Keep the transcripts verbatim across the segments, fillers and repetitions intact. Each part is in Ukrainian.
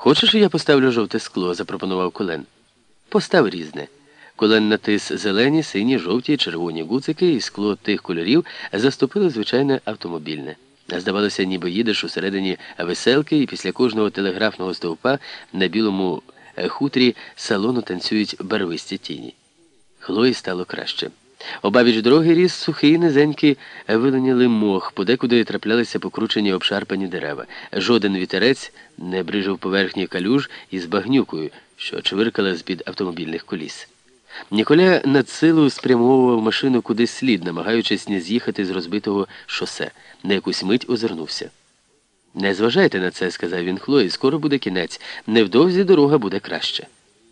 Хочеш, я поставлю жовте скло, запропонував Колен. Постав різне. Колен натис зелені, сині, жовті, червоні гудзики, і скло тих кольорів заступило звичайне автомобільне. Здавалося, ніби їдеш усередині веселки, і після кожного телеграфного стовпа на білому хутрі салону танцюють барвисті тіні. Хлої стало краще. Обабіч дороги ріс сухий, низенький, виленілий мох, подекуди траплялися покручені обшарпані дерева. Жоден вітерець не брижив поверхні калюж із багнюкою, що чвиркала з-під автомобільних коліс. Ніколя надсилу спрямовував машину кудись слід, намагаючись не з'їхати з розбитого шосе. На якусь мить озирнувся. «Не зважайте на це», – сказав він Хлої, – «скоро буде кінець. Невдовзі дорога буде краще».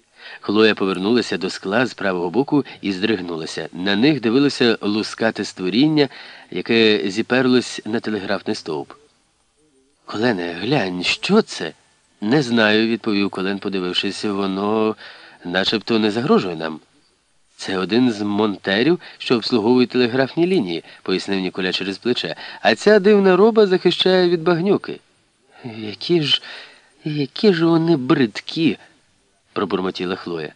Хлоя повернулася до скла з правого боку і здригнулася. На них дивилося лускате створіння, яке зіперлось на телеграфний стовп. «Колене, глянь, що це?» «Не знаю», – відповів Колен, подивившись. «Воно начебто не загрожує нам». «Це один з монтерів, що обслуговують телеграфні лінії», – пояснив Ніколя через плече. «А ця дивна роба захищає від багнюки». «Які ж, які ж вони бридкі!» – пробурмотіла Хлоя.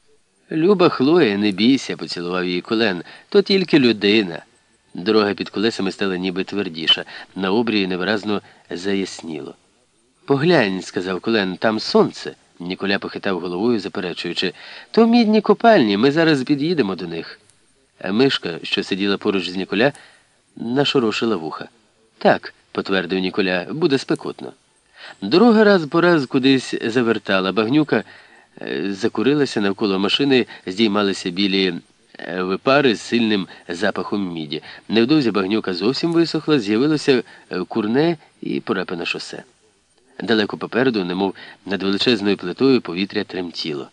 «Люба Хлоя, не бійся», – поцілував її Колен. «То тільки людина». Дорога під колесами стала ніби твердіша. На обрії невиразно заясніло. «Поглянь», – сказав Колен, – «там сонце». Ніколя похитав головою, заперечуючи. «То мідні копальні, ми зараз під'їдемо до них». А мишка, що сиділа поруч з Ніколя, нашорошила вуха. «Так», – потвердив Ніколя, – «буде спекотно». Дорога раз по раз кудись завертала. Багнюка закурилася, навколо машини здіймалися білі випари з сильним запахом міді. Невдовзі багнюка зовсім висохла, з'явилося курне і порепане шосе. Далеко попереду, немов над величезною плитою, повітря тремтіло.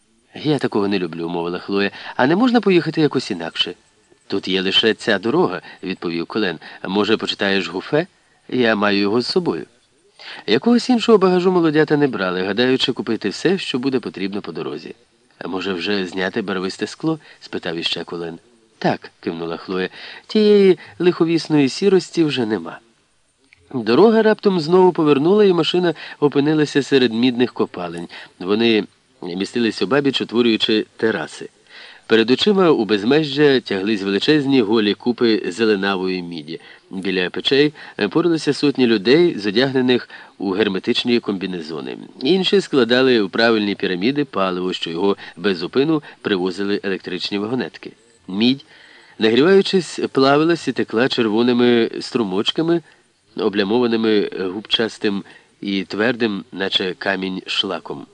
«Я такого не люблю», – мовила Хлоя. «А не можна поїхати якось інакше?» «Тут є лише ця дорога», – відповів Колен. «Може, почитаєш Гуфе? Я маю його з собою». Якогось іншого багажу молодята не брали, гадаючи купити все, що буде потрібно по дорозі. «А може, вже зняти барвисте скло?» – спитав іще Колен. «Так», – кивнула Хлоя, – «тієї лиховісної сірості вже нема». Дорога раптом знову повернула, і машина опинилася серед мідних копалень. Вони містились обабіч, утворюючи тераси. Перед очима у безмежжя тяглись величезні голі купи зеленавої міді. Біля печей поралися сотні людей, зодягнених у герметичні комбінезони. Інші складали у правильні піраміди паливо, що його без зупину привозили електричні вагонетки. Мідь, нагріваючись, плавилась і текла червоними струмочками, облямованими губчастим і твердим, наче камінь, шлаком.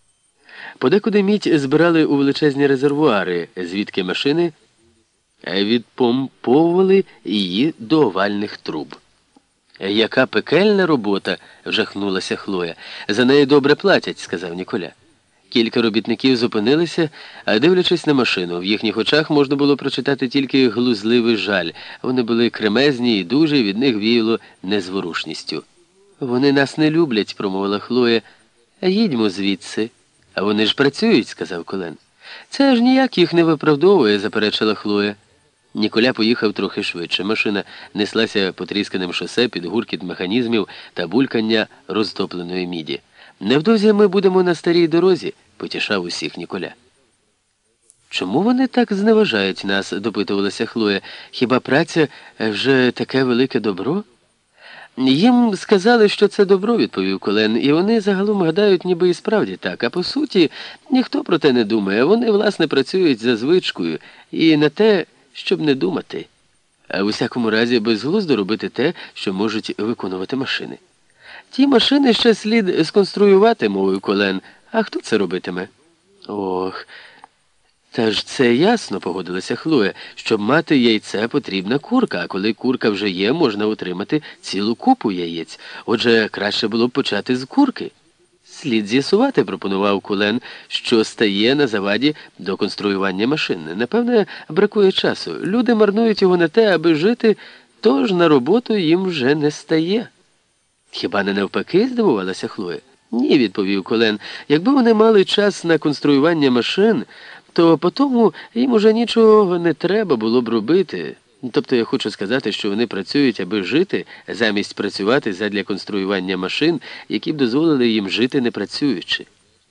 Подекуди мідь збирали у величезні резервуари, звідки машини відпомповували її до овальних труб. «Яка пекельна робота!» – вжахнулася Хлоя. «За неї добре платять», – сказав Ніколя. Кілька робітників зупинилися, а дивлячись на машину, в їхніх очах можна було прочитати тільки глузливий жаль. Вони були кремезні і дуже, від них віяло незворушністю. «Вони нас не люблять», – промовила Хлоя. «Їдьмо звідси». «А вони ж працюють», – сказав Колен. «Це ж ніяк їх не виправдовує», – заперечила Хлоя. Ніколя поїхав трохи швидше. Машина неслася потрісканим шосе під гуркіт механізмів та булькання розтопленої міді. «Невдовзі ми будемо на старій дорозі», – потішав усіх Ніколя. «Чому вони так зневажають нас?» – допитувалася Хлоя. «Хіба праця вже таке велике добро?» «Їм сказали, що це добро», – відповів Колен, – «і вони загалом гадають, ніби і справді так. А по суті, ніхто про те не думає. Вони, власне, працюють за звичкою і на те, щоб не думати. А в усякому разі безглуздо робити те, що можуть виконувати машини». «Ті машини ще слід сконструювати», – мовив Колен. «А хто це робитиме?» «Ох, та ж це ясно», – погодилася Хлоя. «Щоб мати яйце, потрібна курка, а коли курка вже є, можна отримати цілу купу яєць. Отже, краще було б почати з курки». «Слід з'ясувати», – пропонував Колен, – «що стає на заваді до конструювання машин. Напевне, бракує часу. Люди марнують його на те, аби жити, тож на роботу їм вже не стає». «Хіба не навпаки?» – здивувалася Хлоя. «Ні», – відповів Колен, – «якби вони мали час на конструювання машин, то по тому їм уже нічого не треба було б робити». Тобто я хочу сказати, що вони працюють, аби жити, замість працювати задля конструювання машин, які б дозволили їм жити не працюючи.